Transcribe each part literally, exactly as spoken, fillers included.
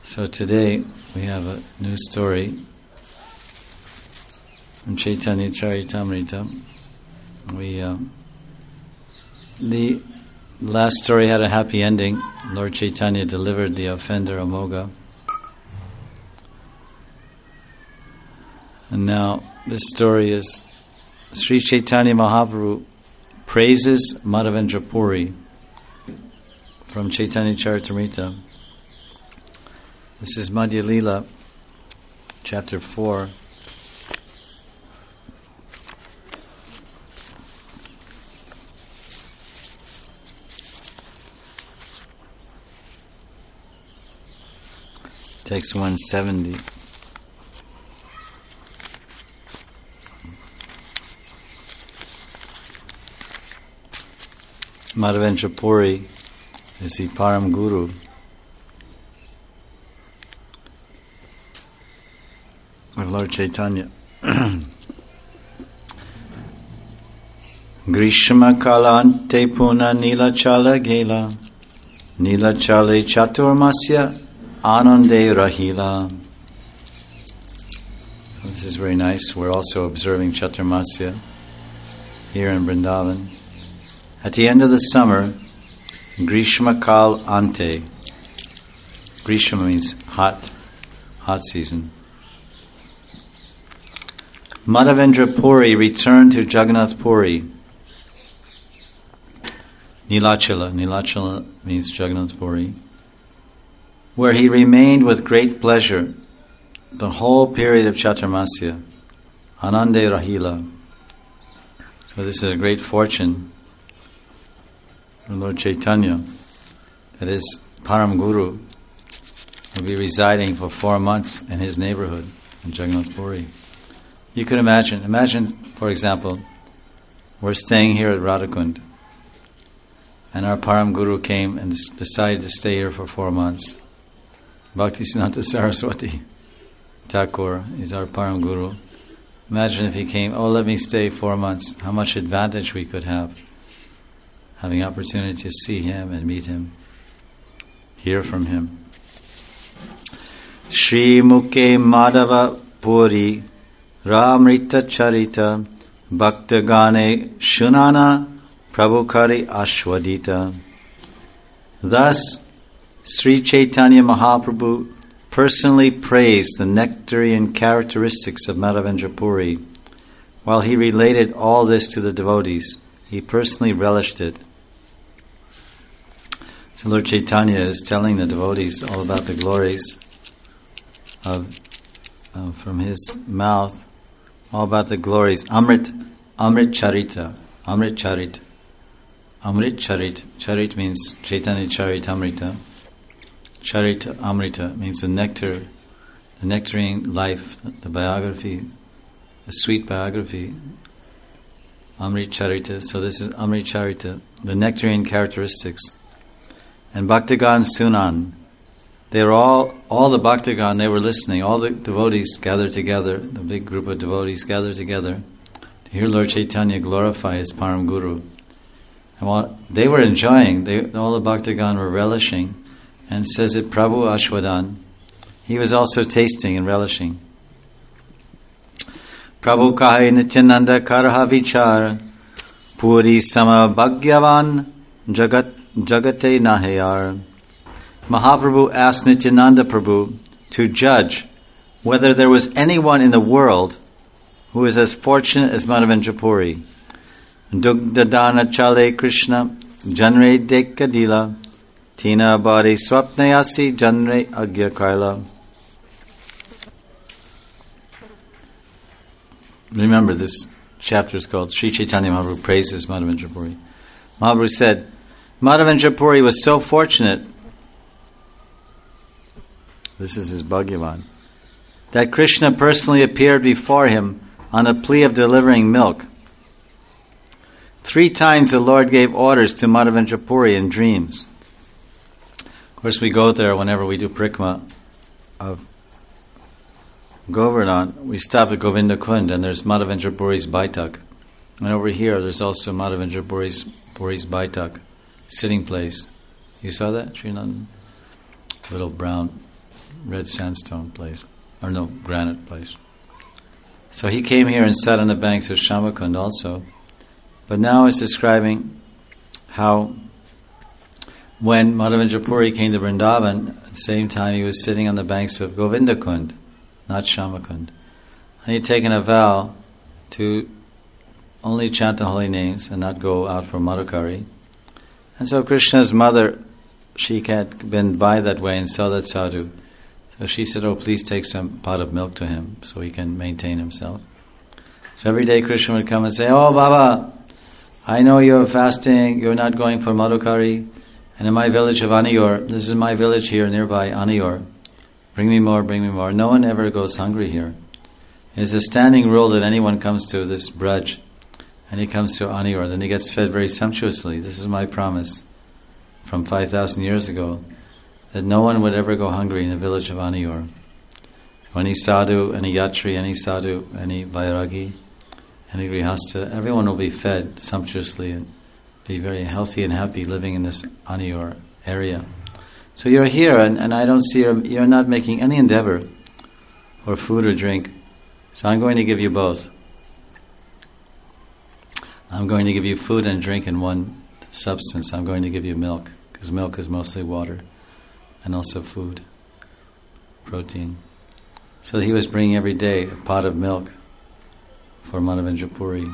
So today we have a new story from Chaitanya Charitamrita. We uh, the last story had a happy ending. Lord Chaitanya delivered the offender Amoga, and now this story is Sri Chaitanya Mahaprabhu praises Madhavendra Puri from Chaitanya Charitamrita. This is Madhya Lila, chapter four. Text one seventy. Madhavendra Puri is the Param Guru. Of Lord Chaitanya. Grishma kalante puna nilachala gela nilachale chaturmasya anande rahila. This is very nice. We're also observing Chaturmasya here in Vrindavan. At the end of the summer, Grishma kal ante. Grishma means hot, hot season. Madhavendra Puri returned to Jagannath Puri. Nilachala, Nilachala means Jagannath Puri, where he remained with great pleasure the whole period of Chaturmasya, Anande Rahila. So this is a great fortune for Lord Chaitanya, that his Param Guru will be residing for four months in his neighborhood in Jagannath Puri. You could imagine, imagine, for example, we're staying here at Radhakund, and our Param Guru came and decided to stay here for four months. Bhaktisiddhanta Saraswati Thakur is our Param Guru. Imagine if he came, oh, let me stay four months. How much advantage we could have, having opportunity to see him and meet him, hear from him. Shri Mukhe Madhava Puri Ramrita Charita Bhakta Gane Shunana Prabhukari Ashwadita. Thus, Sri Chaitanya Mahaprabhu personally praised the nectarian characteristics of Madhavendra Puri. While he related all this to the devotees, he personally relished it. So Lord Chaitanya is telling the devotees all about the glories of, uh, from his mouth, all about the glories. Amrit, Amrit Charita, Amrit Charit, Amrit Charit. Charit means Chaitanya Charitamrita. Charita Amrita means the nectar, the nectarine life, the biography, the sweet biography. Amrit Charita. So this is Amrit Charita, the nectarine characteristics. And Bhaktagan Sunan. They were all, all the Bhaktagan, they were listening. All the devotees gathered together, the big group of devotees gathered together to hear Lord Chaitanya glorify his Param Guru. And while they were enjoying, they, all the Bhaktagan were relishing. And it says that Prabhu Ashwadan, he was also tasting and relishing. Prabhu kahe nityananda karha vichar puri sama bhagyavan jagat jagate nahayar. Mahaprabhu asked Nityananda Prabhu to judge whether there was anyone in the world who is as fortunate as Madhavendra Puri. Dugdadana chale Krishna janre dekadila tina bari swapnayasi janre agya kaila. Remember, this chapter is called Sri Chaitanya Mahaprabhu praises Madhavendra Puri. Mahaprabhu said, Madhavendra Puri was so fortunate, this is his Bhagyavan, that Krishna personally appeared before him on a plea of delivering milk. Three times the Lord gave orders to Madhavendra Puri in dreams. Of course, we go there whenever we do Parikramā of Govardhan. We stop at Govinda Kund, and there's Madhavendra Puri's Baitak. And over here, there's also Madhavendra Puri's, Puri's Baitak, sitting place. You saw that, Srinandan? Little brown red sandstone place, or no, granite place. So he came here and sat on the banks of Shamakund also. But now he's describing how when Madhavendra Puri came to Vrindavan, at the same time he was sitting on the banks of Govindakund, not Shamakund. And he'd taken a vow to only chant the holy names and not go out for Madhukari. And so Krishna's mother, she had been by that way and saw that sadhu. So she said, oh, please take some pot of milk to him so he can maintain himself. So every day Krishna would come and say, oh, Baba, I know you're fasting, you're not going for Madhukari, and in my village of Aniyor, this is my village here nearby, Aniyor, bring me more, bring me more. No one ever goes hungry here. It's a standing rule that anyone comes to this Braj, and he comes to Aniyor, then he gets fed very sumptuously. This is my promise from five thousand years ago, that no one would ever go hungry in the village of Aniyor. So any sadhu, any yatri, any sadhu, any vairagi, any grihastha, everyone will be fed sumptuously and be very healthy and happy living in this Aniyor area. So you're here, and, and I don't see you're, you're not making any endeavor for food or drink. So I'm going to give you both. I'm going to give you food and drink in one substance. I'm going to give you milk, because milk is mostly water, and also food, protein. So he was bringing every day a pot of milk for Madhavendra Puri.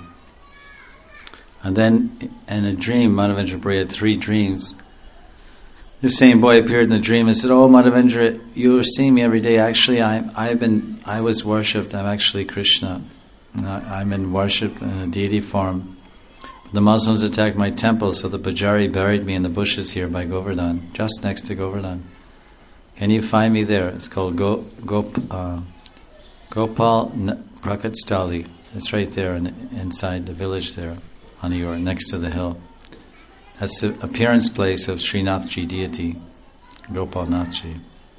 And then in a dream, Madhavendra Puri had three dreams. This same boy appeared in the dream and said, oh, Madhavendra, you're seeing me every day. Actually, I, I've been, I was worshipped. I'm actually Krishna. I'm in worship in a deity form. But the Muslims attacked my temple, so the Pujari buried me in the bushes here by Govardhan, just next to Govardhan. Can you find me there? It's called Go, Go, uh, Gopal Prakatstali. It's right there in, inside the village there, Aniyor, next to the hill. That's the appearance place of Srinathji deity, Gopal Nathji.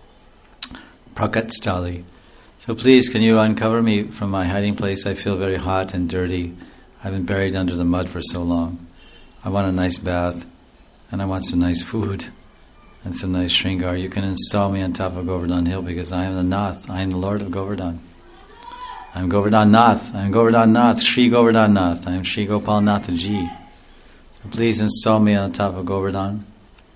Prakatstali. So please, can you uncover me from my hiding place? I feel very hot and dirty. I've been buried under the mud for so long. I want a nice bath, and I want some nice food, and some nice shringar. You can install me on top of Govardhan Hill, because I am the Nath. I am the Lord of Govardhan. I am Govardhan Nath. I am Govardhan Nath. Shri Govardhan Nath. I am Shri Gopal Nathji. So please install me on top of Govardhan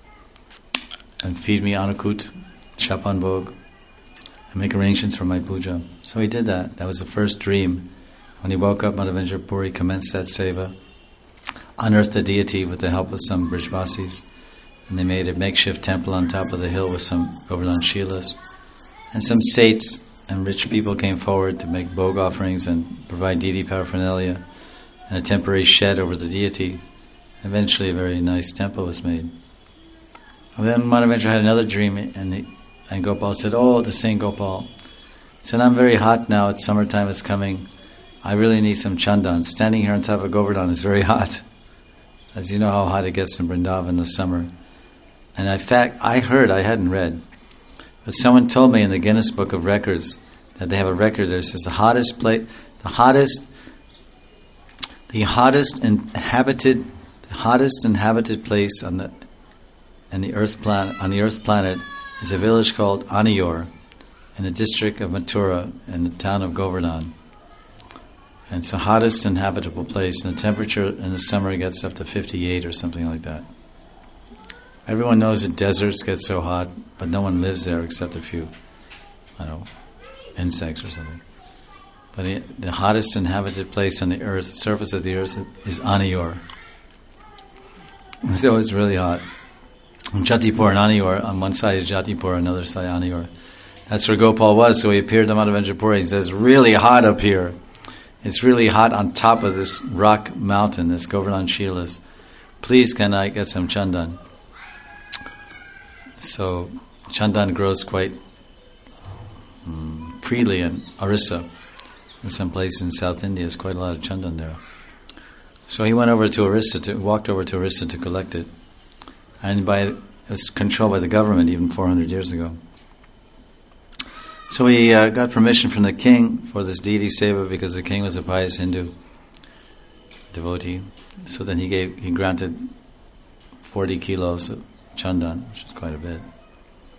and feed me Anukut, Shapan Bhog, and make arrangements for my puja. So he did that. That was the first dream. When he woke up, Madhavendra Puri commenced that seva, unearthed the deity with the help of some Brijvasis, and they made a makeshift temple on top of the hill with some Govardhan Shilas. And some saints and rich people came forward to make bhog offerings and provide deity paraphernalia, and a temporary shed over the deity. Eventually a very nice temple was made. And then Madhavendra had another dream, and, he, and Gopal said, oh, the Saint Gopal. He said, I'm very hot now, it's summertime is coming. I really need some chandan. Standing here on top of Govardhan is very hot. As you know how hot it gets in Vrindavan in the summer. And in fact, I heard, I hadn't read, but someone told me in the Guinness Book of Records that they have a record there. It says the hottest place, the hottest, the hottest inhabited, the hottest inhabited place on the, on the Earth planet, on the Earth planet, is a village called Aniyor, in the district of Mathura, in the town of Govardhan. And it's the hottest inhabitable place, and the temperature in the summer gets up to fifty-eight or something like that. Everyone knows that deserts get so hot, but no one lives there except a few, I don't know, insects or something. But the, the hottest inhabited place on the earth, the surface of the earth, is Aniyor. So it's really hot. Jatipur and Aniyor, on one side is Jatipur, on the other side Aniyor. That's where Gopal was, so he appeared to Madhavendra Puri. He says, really hot up here. It's really hot on top of this rock mountain, this Govardhan Shilas. Please, can I get some chandan? So, chandan grows quite um, freely in Orissa. In some place in South India, there's quite a lot of chandan there. So he went over to Orissa, to, walked over to Orissa to collect it. And by it was controlled by the government even four hundred years ago. So he uh, got permission from the king for this deity seva, because the king was a pious Hindu devotee. So then he gave, he granted forty kilos of chandan, which is quite a bit.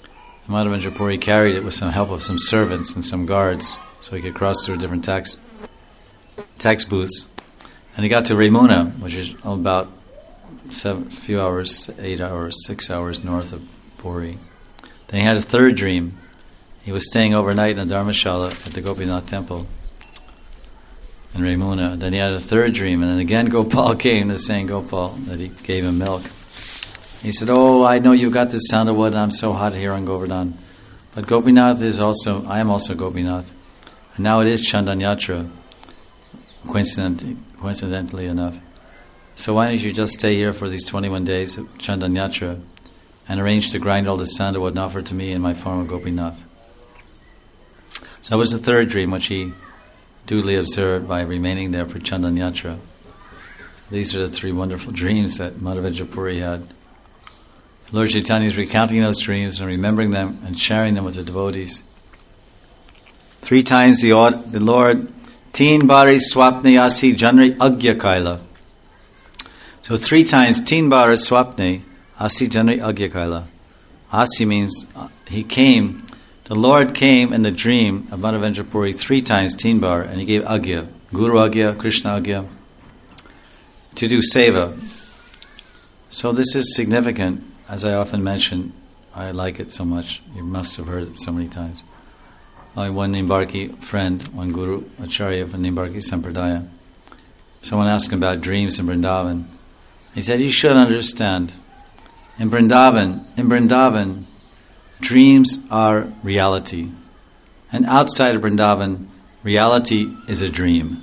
Madhavendra Puri carried it with some help of some servants and some guards, so he could cross through different tax tax booths. And he got to Ramuna, which is about seven, few hours, eight hours, six hours north of Puri. Then he had a third dream. He was staying overnight in a Dharmashala at the Gopinath temple in Ramuna. Then he had a third dream, and then again Gopal came to saying Gopal that he gave him milk. He said, "Oh, I know you got this sandalwood, and I'm so hot here on Govardhan. But Gopinath is also, I am also Gopinath. And now it is Chandan Yatra, coincidentally, coincidentally enough. So why don't you just stay here for these twenty-one days of Chandan Yatra and arrange to grind all the sandalwood and offer to me in my form of Gopinath?" So that was the third dream, which he duly observed by remaining there for Chandan Yatra. These are the three wonderful dreams that Madhavendra Puri had. Lord Chaitanya is recounting those dreams and remembering them and sharing them with the devotees. Three times the, the Lord, Teen Bari Swapne Asi Janri Agya Kaila. So three times, Teen Bari Swapne Asi Janri Agya Kaila. Asi means uh, he came, the Lord came in the dream of Madhavendra Puri three times, Teen Bar, and he gave Agya, Guru Agya, Krishna Agya, to do seva. So this is significant. As I often mention, I like it so much. You must have heard it so many times. My one Nimbarki friend, one Guru, Acharya from Nimbarki Sampradaya, someone asked him about dreams in Vrindavan. He said, you should understand, in Vrindavan, in Vrindavan, dreams are reality. And outside of Vrindavan, reality is a dream.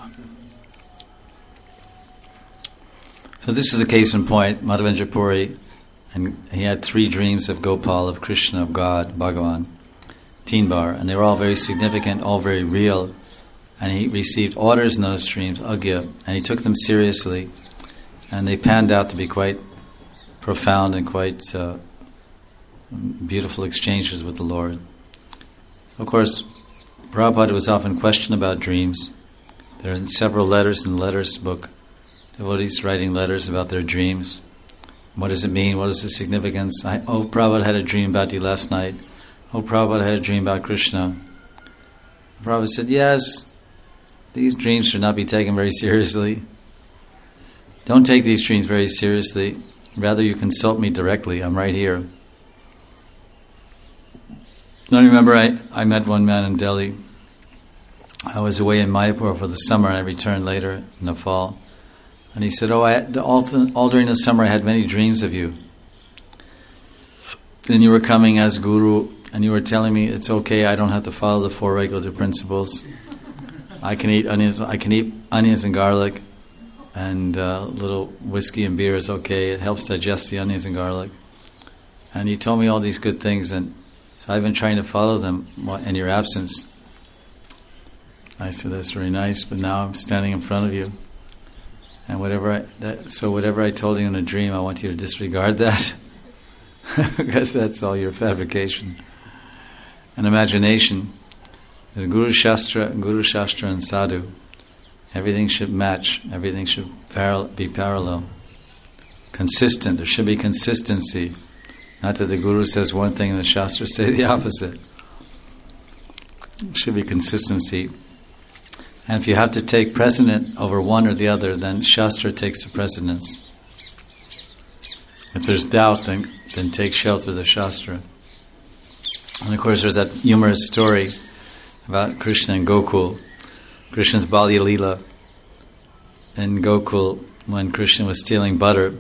So this is the case in point, Madhavendra Puri. And he had three dreams of Gopal, of Krishna, of God, Bhagavan, Teen Bar, and they were all very significant, all very real. And he received orders in those dreams, Agya, and he took them seriously. And they panned out to be quite profound and quite uh, beautiful exchanges with the Lord. Of course, Prabhupada was often questioned about dreams. There are several letters in the letters book, devotees writing letters about their dreams. What does it mean? What is the significance? I, oh, Prabhupada had a dream about you last night. Oh, Prabhupada had a dream about Krishna. Prabhupada said, yes, these dreams should not be taken very seriously. Don't take these dreams very seriously. Rather, you consult me directly. I'm right here. I remember I, I met one man in Delhi. I was away in Mayapur for the summer and I returned later in the fall. And he said, oh, I had, all, th- all during the summer I had many dreams of you. Then you were coming as Guru and you were telling me it's okay, I don't have to follow the four regular principles. I can eat onions, I can eat onions and garlic, and a uh, little whiskey and beer is okay. It helps digest the onions and garlic. And you told me all these good things, and so I've been trying to follow them in your absence. I said, that's very nice, but now I'm standing in front of you. And whatever I, that, so whatever I told you in a dream, I want you to disregard that. Because that's all your fabrication. And imagination. The Guru Shastra, Guru Shastra and Sadhu. Everything should match. Everything should paral- be parallel. Consistent. There should be consistency. Not that the Guru says one thing and the Shastra say the opposite. There should be consistency. And if you have to take precedent over one or the other, then Shastra takes the precedence. If there's doubt, then, then take shelter of the Shastra. And of course there's that humorous story about Krishna and Gokul. Krishna's Balya Leela in Gokul, when Krishna was stealing butter.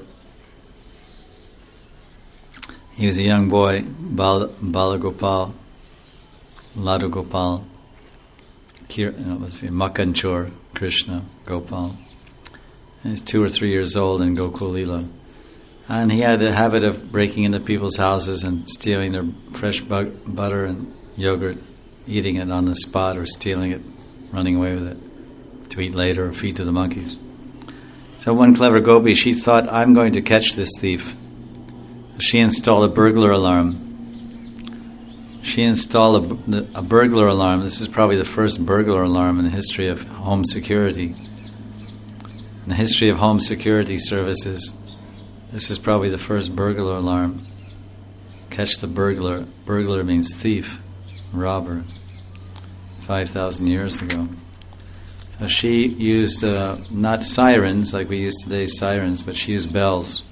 He was a young boy, Bal, Bala Gopal, Ladu Gopal. Let's see, Makanchor, Krishna, Gopal. And he's two or three years old in Gokul Leela. And he had a habit of breaking into people's houses and stealing their fresh bu- butter and yogurt, eating it on the spot or stealing it, running away with it to eat later or feed to the monkeys. So one clever gopi, she thought, I'm going to catch this thief. She installed a burglar alarm. She installed a, a burglar alarm. This is probably the first burglar alarm in the history of home security. In the history of home security services, this is probably the first burglar alarm. catch the burglar. Burglar means thief, robber, five thousand years ago. So she used uh, not sirens like we use today, sirens, but she used bells.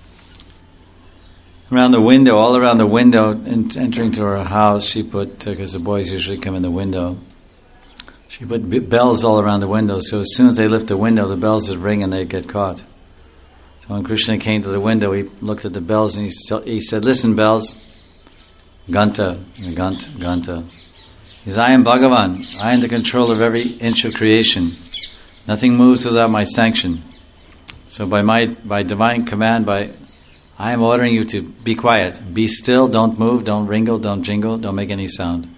Around the window, all around the window, in, entering to her house, she put, because uh, the boys usually come in the window, she put b- bells all around the window, so as soon as they lift the window, the bells would ring and they'd get caught. So when Krishna came to the window, he looked at the bells and he, st- he said, "Listen, bells, Ganta, Ganta, Ganta. He says, I am Bhagavan. I am the controller of every inch of creation. Nothing moves without my sanction. So by my by divine command, by I am ordering you to be quiet. Be still, don't move, don't wrinkle, don't jingle, don't make any sound.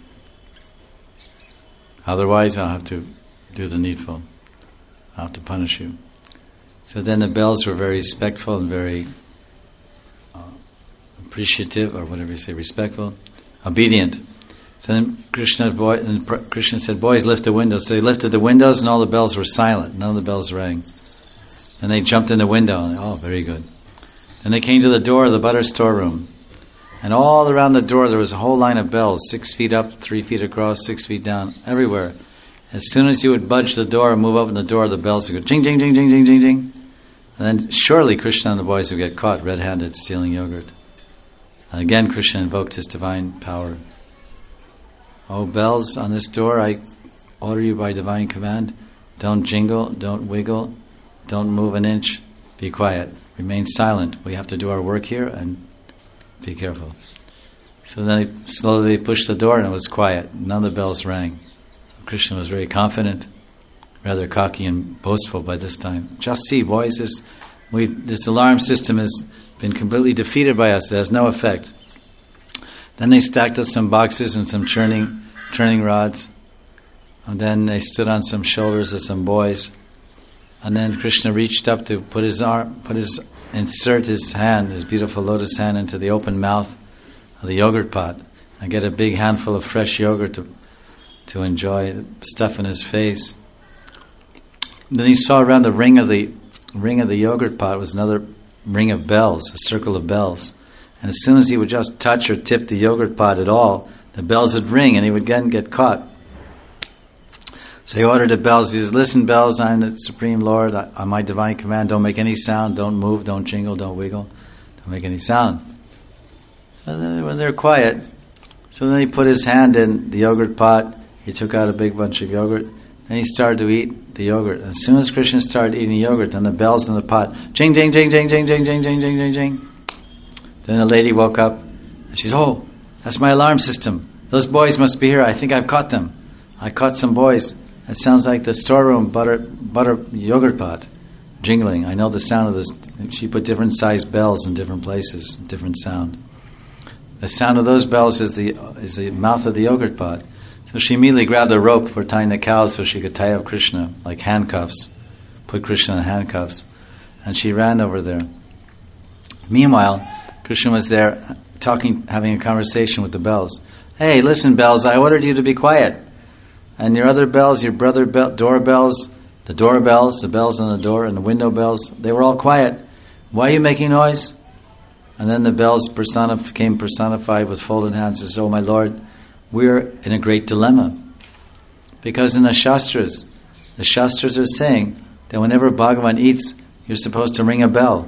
Otherwise, I'll have to do the needful. I'll have to punish you." So then the bells were very respectful and very uh, appreciative, or whatever you say, respectful, obedient. So then Krishna, boy, and Krishna said, "Boys, lift the windows." So they lifted the windows and all the bells were silent. None of the bells rang. And they jumped in the window. And, oh, very good. Then they came to the door of the butter storeroom. And all around the door there was a whole line of bells, six feet up, three feet across, six feet down, everywhere. As soon as you would budge the door and move open the door, the bells would go ding, ding, ding, ding, ding, ding, ding. And then surely Krishna and the boys would get caught red-handed stealing yogurt. And again Krishna invoked his divine power. "Oh, bells on this door, I order you by divine command. Don't jingle, don't wiggle, don't move an inch. Be quiet. Remain silent. We have to do our work here and be careful." So then they, slowly they pushed the door and it was quiet. None of the bells rang. Krishna was very confident, rather cocky and boastful by this time. "Just see, boys, this, we, this alarm system has been completely defeated by us. It has no effect." Then they stacked up some boxes and some churning, churning rods. And then they stood on some shoulders of some boys. And then Krishna reached up to put his arm, put his, insert his hand, his beautiful lotus hand, into the open mouth of the yogurt pot and get a big handful of fresh yogurt to, to enjoy, stuff in his face. Then he saw around the ring of the ring of the yogurt pot was another ring of bells, a circle of bells. And as soon as he would just touch or tip the yogurt pot at all, the bells would ring and he would again get caught. So he ordered the bells. He says, "Listen, bells, I am the Supreme Lord. I, on my divine command, don't make any sound, don't move, don't jingle, don't wiggle, don't make any sound." And then when they're quiet, so then he put his hand in the yogurt pot. He took out a big bunch of yogurt. Then he started to eat the yogurt. As soon as Krishna started eating yogurt, then the bells in the pot, jing, jing, jing, jing, jing, jing, jing, jing, jing, jing, jing. Then a lady woke up, and she said, "Oh, that's my alarm system. Those boys must be here. I think I've caught them. I caught some boys. It sounds like the storeroom butter butter yogurt pot jingling. I know the sound of this." She put different sized bells in different places, different sound. The sound of those bells is the is the mouth of the yogurt pot. So she immediately grabbed a rope for tying the cows so she could tie up Krishna, like handcuffs, put Krishna in handcuffs, and she ran over there. Meanwhile, Krishna was there talking, having a conversation with the bells. "Hey, listen, bells, I ordered you to be quiet. And your other bells, your brother bell, doorbells, the doorbells, the bells on the door, and the window bells, they were all quiet. Why are you making noise?" And then the bells personif- came personified with folded hands and said, "Oh, my Lord, we're in a great dilemma. Because in the Shastras, the Shastras are saying that whenever Bhagavan eats, you're supposed to ring a bell.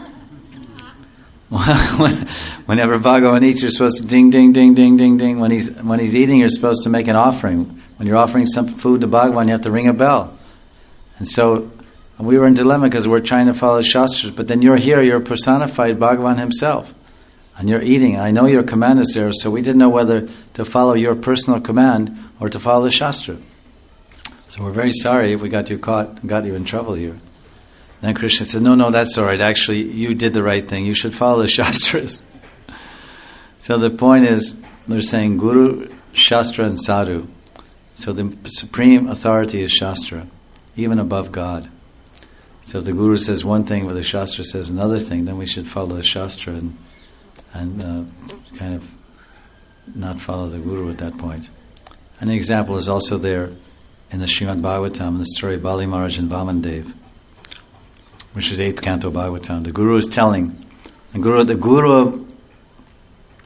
Whenever Bhagavan eats, you're supposed to ding, ding, ding, ding, ding, ding. When he's when he's eating, you're supposed to make an offering. When you're offering some food to Bhagavan, you have to ring a bell." And so we were in dilemma because we're trying to follow the Shastras, but then you're here, you're personified Bhagavan himself. And you're eating. I know your command is there, so we didn't know whether to follow your personal command or to follow the Shastra. So we're very sorry if we got you caught and got you in trouble here. Then Krishna said, "No, no, that's all right. Actually, you did the right thing. You should follow the Shastras." So the point is, they're saying Guru, Shastra, and Sadhu. So the supreme authority is Shastra, even above God. So if the Guru says one thing, but the Shastra says another thing, then we should follow the Shastra and and uh, kind of not follow the Guru at that point. An example is also there in the Srimad Bhagavatam, in the story of Bali Maharaj and Vamandev, which is eighth canto Bhagavatam. The Guru is telling, the Guru, the Guru of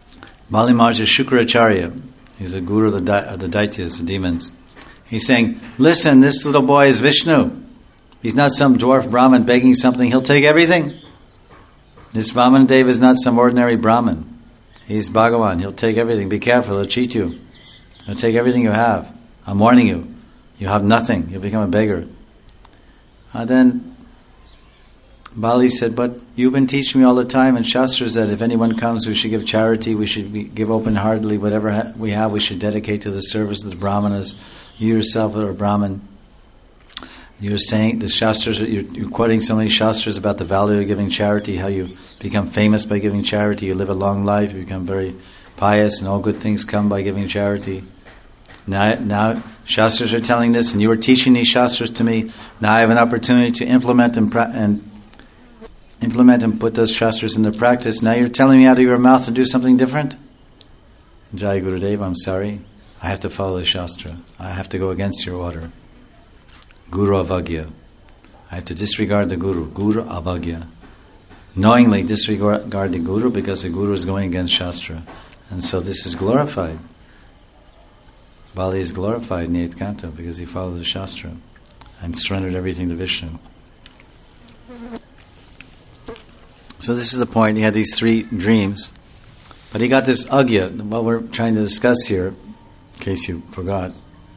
Bali Maharaj is Shukracharya. He's a guru of the, da- of the Daityas, the demons. He's saying, listen, this little boy is Vishnu. He's not some dwarf Brahmin begging something. He'll take everything. This Vamana Deva is not some ordinary Brahmin. He's Bhagavan. He'll take everything. Be careful. He'll cheat you. He'll take everything you have. I'm warning you. You have nothing. You'll become a beggar. And then Bali said, but you've been teaching me all the time in Shastras that if anyone comes, we should give charity, we should be, give open-heartedly, whatever ha- we have, we should dedicate to the service of the Brahmanas. You yourself are a Brahmin. You're saying, the Shastras, you're, you're quoting so many Shastras about the value of giving charity, how you become famous by giving charity, you live a long life, you become very pious, and all good things come by giving charity. Now, now Shastras are telling this, and you were teaching these Shastras to me. Now I have an opportunity to implement and, pra- and implement and put those Shastras into practice. Now you're telling me out of your mouth to do something different? Jai Gurudev, I'm sorry. I have to follow the Shastra. I have to go against your order. Guru Avagya. I have to disregard the Guru. Guru Avagya. Knowingly disregard the Guru because the Guru is going against Shastra. And so this is glorified. Bali is glorified in the eighth canto because he followed the Shastra and surrendered everything to Vishnu. So this is the point. He had these three dreams. But he got this Agya, what we're trying to discuss here, in case you forgot.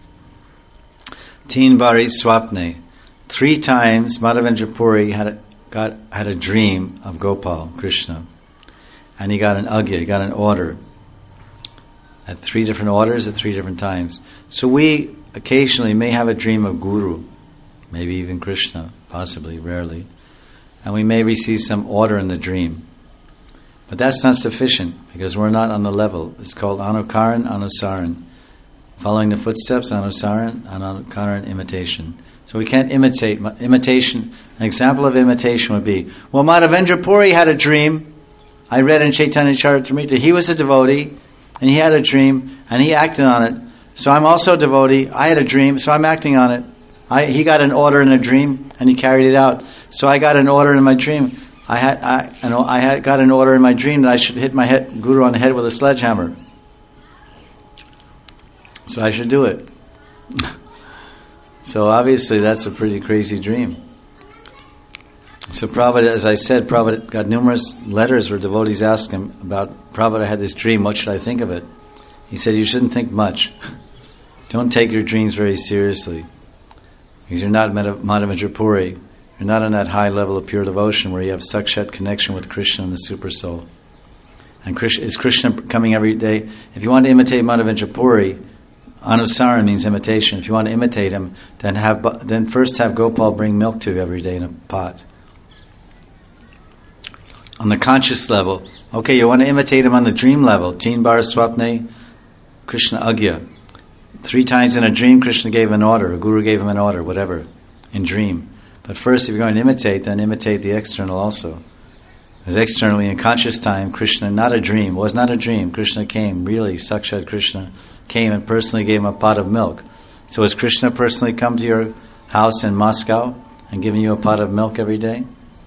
Teen Bari Swapne. Three times Madhavendra Puri had a, got, had a dream of Gopal, Krishna. And he got an Agya, he got an order. At three different orders, at three different times. So we occasionally may have a dream of Guru, maybe even Krishna, possibly, rarely. And we may receive some order in the dream. But that's not sufficient, because we're not on the level. It's called Anukaran, Anusaran. Following the footsteps, Anusaran, and Anukaran, imitation. So we can't imitate. Imitation, an example of imitation would be, well, Madhavendra Puri had a dream. I read in Chaitanya Charitamrita, he was a devotee, and he had a dream, and he acted on it. So I'm also a devotee. I had a dream, so I'm acting on it. I, he got an order in a dream, and he carried it out. So I got an order in my dream. I had, I, you know, I had got an order in my dream that I should hit my head, guru on the head with a sledgehammer. So I should do it. So obviously that's a pretty crazy dream. So Prabhupada, as I said, Prabhupada got numerous letters where devotees asked him about, Prabhupada, I had this dream, what should I think of it? He said, you shouldn't think much. Don't take your dreams very seriously. Because you're not Madhavendra Puri. You're not on that high level of pure devotion where you have sakshat connection with Krishna and the Super Soul. And Krishna, is Krishna coming every day? If you want to imitate Madhavendra Puri, Anusaran means imitation. If you want to imitate him, then have then first have Gopal bring milk to you every day in a pot. On the conscious level, okay, you want to imitate him on the dream level. Teen Bar Swapne, Krishna Agya. Three times in a dream, Krishna gave an order, a guru gave him an order, whatever, in dream. But first, if you're going to imitate, then imitate the external also. Because externally, in conscious time, Krishna, not a dream, was not a dream. Krishna came, really, Sakshat Krishna came and personally gave him a pot of milk. So has Krishna personally come to your house in Moscow and given you a pot of milk every day?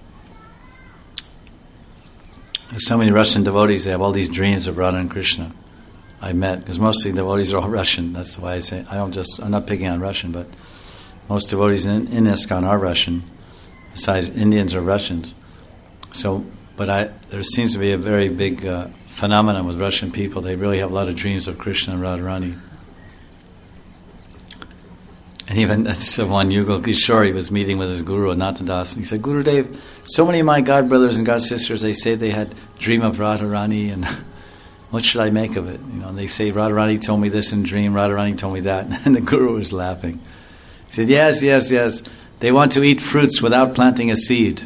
There's so many Russian devotees, they have all these dreams of Radha and Krishna. I met, because mostly devotees are all Russian. That's why I say, I don't just, I'm not picking on Russian, but most devotees in, in ISKCON are Russian. Besides, Indians are Russians. So, but I, there seems to be a very big uh, phenomenon with Russian people. They really have a lot of dreams of Krishna and Radharani. And even so one Yugal Kishore was meeting with his guru, Anantadas, and he said, Gurudev, so many of my god brothers and god sisters, they say they had dream of Radharani, and what should I make of it? You know, and they say Radharani told me this in dream, Radharani told me that, and the guru was laughing. He said, yes, yes, yes, they want to eat fruits without planting a seed.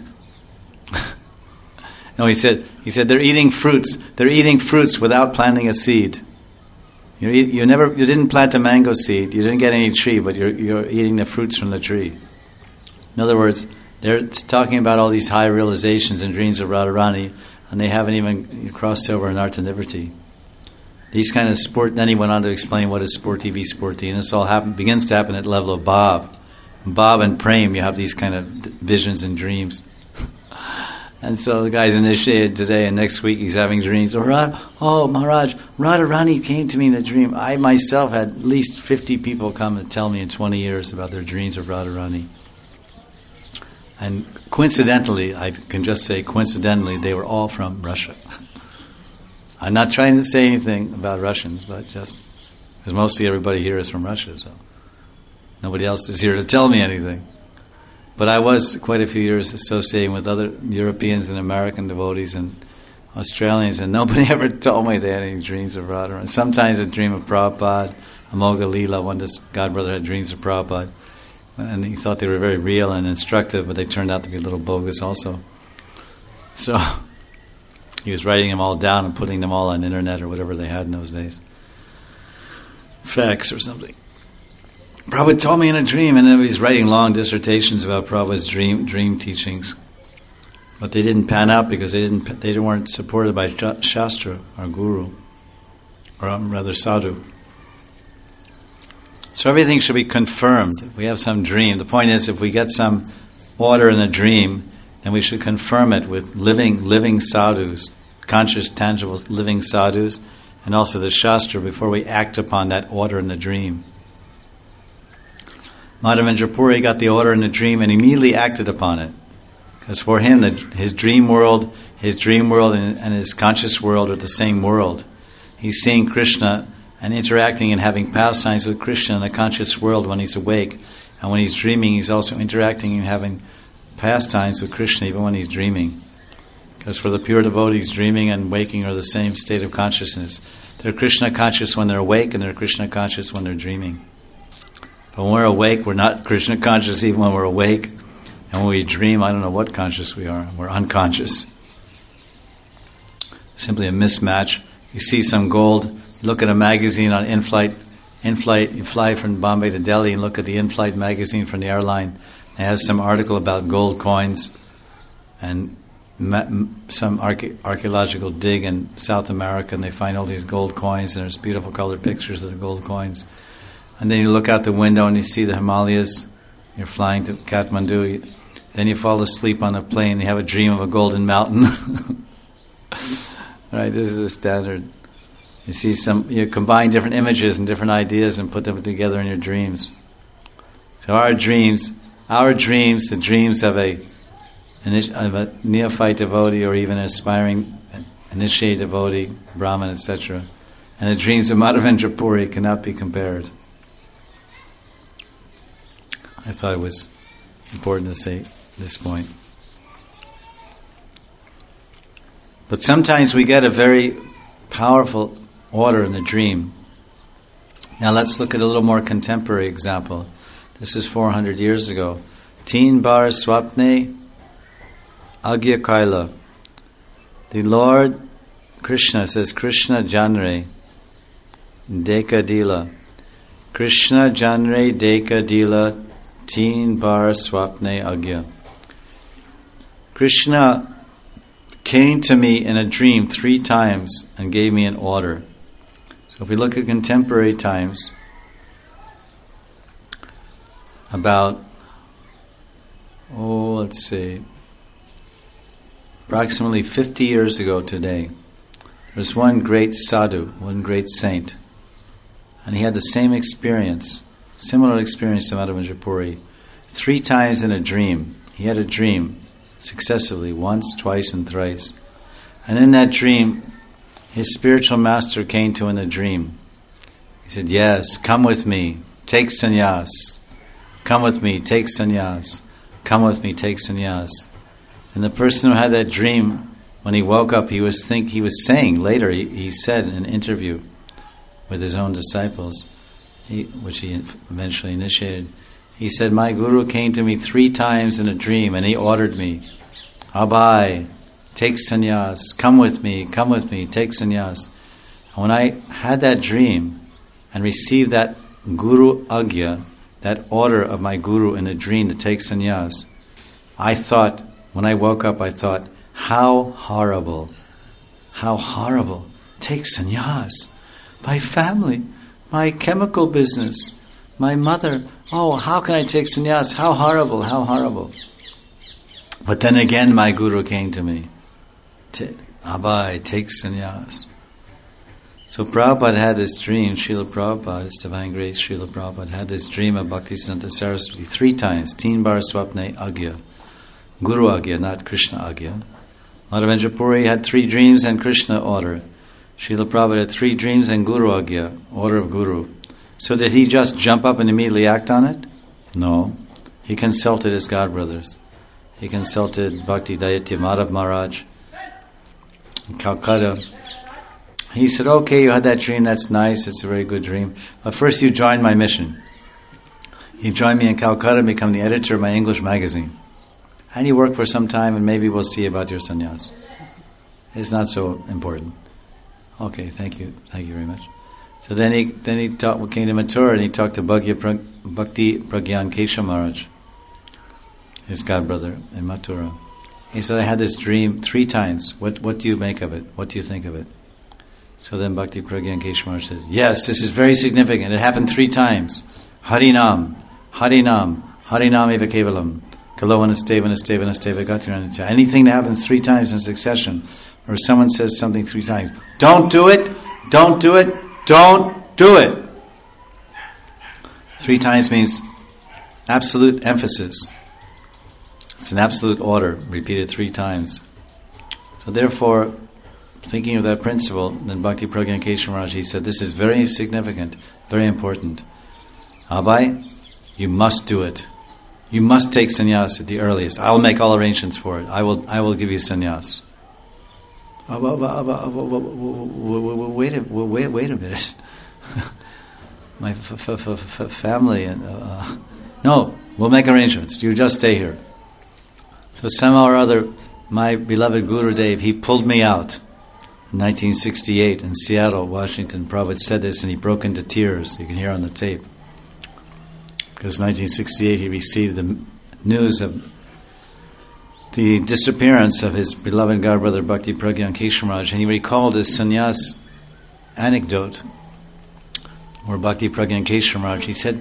No, he said, he said they're eating fruits, they're eating fruits without planting a seed. You eat, you never, you didn't plant a mango seed, you didn't get any tree, but you're you're eating the fruits from the tree. In other words, they're talking about all these high realizations and dreams of Radharani, and they haven't even crossed over in Artha-Nivritti. These kind of sport. Then he went on to explain what is sporty v sporty, and this all happen, begins to happen at the level of Bhav. Bhav and Prem, you have these kind of visions and dreams. And so the guy's initiated today, and next week he's having dreams. Oh, Rad- oh Maharaj, Radharani came to me in a dream. I myself had at least fifty people come and tell me in twenty years about their dreams of Radharani. And coincidentally, I can just say coincidentally, they were all from Russia. I'm not trying to say anything about Russians, but just because mostly everybody here is from Russia, so nobody else is here to tell me anything. But I was quite a few years associating with other Europeans and American devotees and Australians, and nobody ever told me they had any dreams of Radharani. Sometimes a dream of Prabhupada, Amoga Leela, one this godbrother had dreams of Prabhupada, and he thought they were very real and instructive, but they turned out to be a little bogus also. So he was writing them all down and putting them all on the internet or whatever they had in those days. Fax or something. Prabhupada told me in a dream, and then he was writing long dissertations about Prabhupada's dream dream teachings. But they didn't pan out because they didn't they weren't supported by Shastra or Guru, or rather Sadhu. So everything should be confirmed. If we have some dream, the point is, if we get some order in a dream, then we should confirm it with living living sadhus, conscious, tangible living sadhus, and also the Shastra before we act upon that order in the dream. Madhavendra Puri got the order in the dream and immediately acted upon it. Because for him, the, his dream world, his dream world and, and his conscious world are the same world. He's seeing Krishna and interacting and having pastimes with Krishna in the conscious world when he's awake. And when he's dreaming, he's also interacting and having pastimes with Krishna even when he's dreaming. Because for the pure devotees, dreaming and waking are the same state of consciousness. They're Krishna conscious when they're awake, and they're Krishna conscious when they're dreaming. But when we're awake, we're not Krishna conscious even when we're awake. And when we dream, I don't know what conscious we are. We're unconscious. Simply a mismatch. You see some gold, look at a magazine on in-flight, in-flight, you fly from Bombay to Delhi and look at the in-flight magazine from the airline. It has some article about gold coins and ma- some arche- archaeological dig in South America, and they find all these gold coins, and there's beautiful colored pictures of the gold coins. And then you look out the window and you see the Himalayas. You're flying to Kathmandu. Then you fall asleep on the plane and you have a dream of a golden mountain. Right, this is the standard. You see some, you combine different images and different ideas and put them together in your dreams. So our dreams, our dreams, the dreams of a, of a neophyte devotee or even an aspiring initiated devotee, Brahmin, et cetera, and the dreams of Madhavendra Puri cannot be compared. I thought it was important to say this point. But sometimes we get a very powerful order in the dream. Now let's look at a little more contemporary example. This is four hundred years ago. Teen bar swapne agya kaila. The Lord Krishna says, Krishna janre deka dila. Krishna janre deka dila teen bar swapne agya. Krishna came to me in a dream three times and gave me an order. So if we look at contemporary times, about, oh, let's see, approximately fifty years ago today, there was one great sadhu, one great saint, and he had the same experience, similar experience to Madhavendra Puri. Three times in a dream, he had a dream, successively, once, twice, and thrice. And in that dream, his spiritual master came to him in a dream. He said, yes, come with me, take sannyas. Come with me, take sannyas. Come with me, take sannyas. And the person who had that dream, when he woke up, he was think he was saying, later he, he said in an interview with his own disciples, he, which he eventually initiated, he said, my guru came to me three times in a dream and he ordered me, Abai, take sannyas, come with me, come with me, take sannyas. And when I had that dream and received that guru agya, that order of my guru in a dream to take sannyas, I thought, when I woke up, I thought, how horrible, how horrible, take sannyas, my family, my chemical business, my mother, oh, how can I take sannyas? How horrible, how horrible. But then again my Guru came to me. Abai, take sannyas. So Prabhupada had this dream, Srila Prabhupada, His Divine Grace, Srila Prabhupada had this dream of Bhaktisiddhanta Saraswati three times, teen bar swapne agya, Guru agya, not Krishna agya. Madhavendra Puri had three dreams and Krishna order. Srila Prabhupada had three dreams and Guru agya, order of Guru. So did he just jump up and immediately act on it? No. He consulted his godbrothers. He consulted Bhakti Dayitya Madhav Maharaj in Calcutta. He said, okay, you had that dream, that's nice, it's a very good dream. But first you join my mission. You join me in Calcutta and become the editor of my English magazine. And you work for some time and maybe we'll see about your sannyas. It's not so important. Okay, thank you. Thank you very much. So then he then he talked, came to Mathura and he talked to Bhakti, Bhakti Pragyan Kesha Maharaj, his godbrother in Mathura. He said, I had this dream three times. What what do you make of it? What do you think of it? So then Bhakti Pragyan Kesha Maharaj says, yes, this is very significant. It happened three times. Harinam, Harinam, Harinam eva kevalam. Anything that happens three times in succession, or someone says something three times, don't do it, don't do it, don't do it. Three times means absolute emphasis. It's an absolute order, repeated three times. So therefore, thinking of that principle, then Bhakti Pragyan Kesha Maharaj, he said, this is very significant, very important. Abai, you must do it. You must take sannyas at the earliest. I will make all arrangements for it. I will I will give you sannyas. Wait a, wait, wait a minute. My f- f- f- family and uh, no, we'll make arrangements. You just stay here. So somehow or other, my beloved Gurudev, he pulled me out in nineteen sixty-eight in Seattle, Washington. Prabhupada said this and he broke into tears. You can hear on the tape. Because in nineteen sixty-eight he received the news of the disappearance of his beloved godbrother Bhakti Pragyan Kesha Maharaj, and he recalled his sannyas anecdote where Bhakti Pragyan Kesha Maharaj, he said,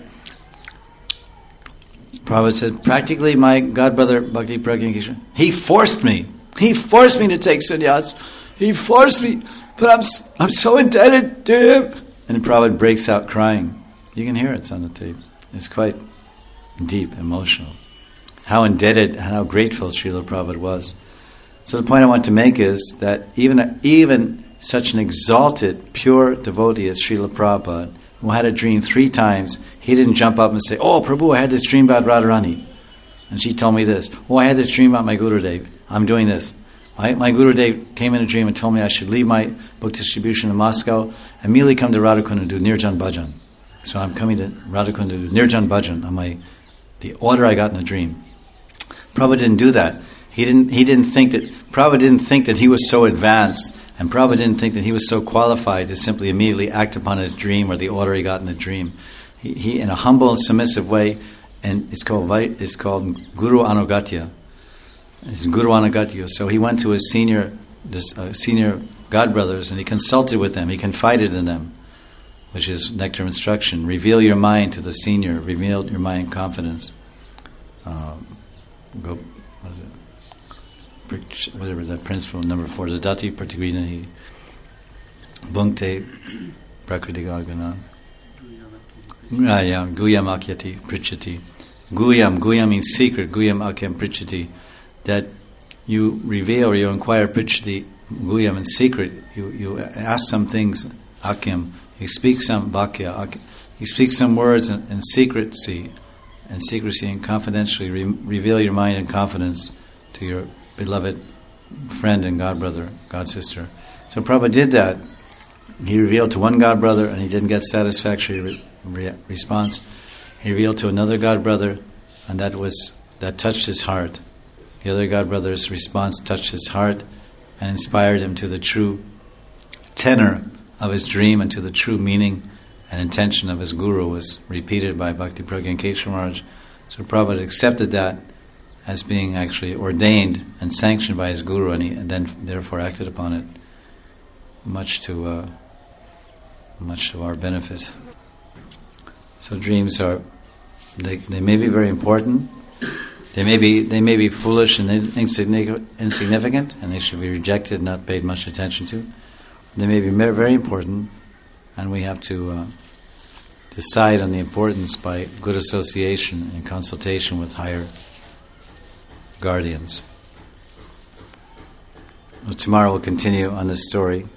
Prabhupada said, practically my godbrother Bhakti Pragyan Kesha, he forced me, he forced me to take sannyas, he forced me, but I'm I'm so indebted to him. And Prabhupada breaks out crying. You can hear it, it's on the tape. It's quite deep, emotional. How indebted and how grateful Srila Prabhupada was. So the point I want to make is that even, even such an exalted, pure devotee as Srila Prabhupada, who had a dream three times, he didn't jump up and say, oh, Prabhu, I had this dream about Radharani. And she told me this. Oh, I had this dream about my Gurudev. I'm doing this. My, my Gurudev came in a dream and told me I should leave my book distribution in Moscow and immediately come to Radhakund and do Nirjan Bhajan. So I'm coming to Radhakund to do Nirjan Bhajan on my the order I got in the dream. Prabhupada didn't do that. He didn't. He didn't think that. Prabhupada didn't think that he was so advanced, and Prabhupada didn't think that he was so qualified to simply immediately act upon his dream or the order he got in the dream. He, he in a humble and submissive way, and it's called it's called Guru Anugatya. It's Guru Anugatya. So he went to his senior, this uh, senior godbrothers, and he consulted with them. He confided in them, which is nectar instruction. Reveal your mind to the senior. Reveal your mind confidence. Um, go, what is it? Whatever that principle number four. Zadati Pratigvinahi Bhunkte Prakritigagana. Guyam, Guyam Akyati Prichati. Guyam, Guyam means secret. Guyam Akyam Prichati. That you reveal or you inquire Prichati, Guyam in secret. You, you ask some things, Akyam. You speak some Bhakya. You speak some words in, in secrecy, and secrecy and confidentially re- reveal your mind and confidence to your beloved friend and godbrother, godsister. So Prabhupada did that. He revealed to one godbrother and he didn't get satisfactory re- re- response. He revealed to another godbrother and that was that touched his heart. The other godbrother's response touched his heart and inspired him to the true tenor of his dream and to the true meaning and intention of his guru was repeated by Bhakti Pragyan Kesha Maharaj. So Prabhupada accepted that as being actually ordained and sanctioned by his guru, and he and then therefore acted upon it, much to uh, much to our benefit. So dreams are they they may be very important. They may be they may be foolish and insignificant, and they should be rejected, not paid much attention to. They may be very important, and we have to uh, decide on the importance by good association and consultation with higher guardians. Well, tomorrow we'll continue on this story.